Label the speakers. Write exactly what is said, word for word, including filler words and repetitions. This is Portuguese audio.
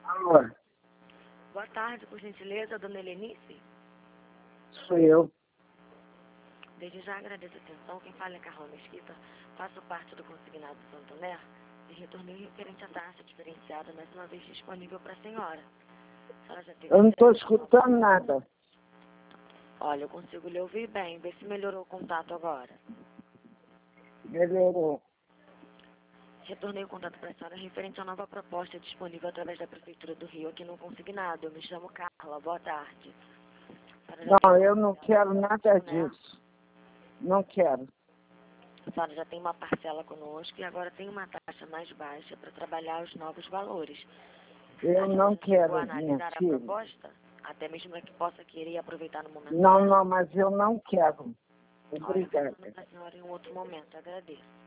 Speaker 1: Alô,
Speaker 2: Boa tarde, por gentileza, dona Helenice.
Speaker 1: sou eu.
Speaker 2: Desde já agradeço a atenção. Quem fala é Carla Mesquita. Faço parte do consignado Santander e retornei referente à taxa diferenciada mais uma vez disponível para a senhora. A senhora já teve
Speaker 1: Eu não estou
Speaker 2: acesso?
Speaker 1: escutando nada.
Speaker 2: Olha, eu consigo lhe ouvir bem. Vê se melhorou o contato agora.
Speaker 1: Melhorou.
Speaker 2: Retornei o contato para a senhora referente à nova proposta disponível através da Prefeitura do Rio aqui no consignado. Eu me chamo Carla. Boa tarde. A senhora já
Speaker 1: Não,
Speaker 2: tem
Speaker 1: eu não quero nada
Speaker 2: né?
Speaker 1: disso. Não quero.
Speaker 2: A senhora já tem uma parcela conosco e agora tem uma taxa mais baixa para trabalhar os novos valores.
Speaker 1: Eu
Speaker 2: A
Speaker 1: não
Speaker 2: senhora chegou
Speaker 1: quero,
Speaker 2: a
Speaker 1: minha
Speaker 2: analisar a
Speaker 1: filha.
Speaker 2: proposta? Até mesmo para que possa querer aproveitar no momento
Speaker 1: Não,
Speaker 2: certo?
Speaker 1: não, mas eu não quero.
Speaker 2: Olha, eu vou
Speaker 1: Obrigada.
Speaker 2: mandar a senhora em um outro momento. Agradeço.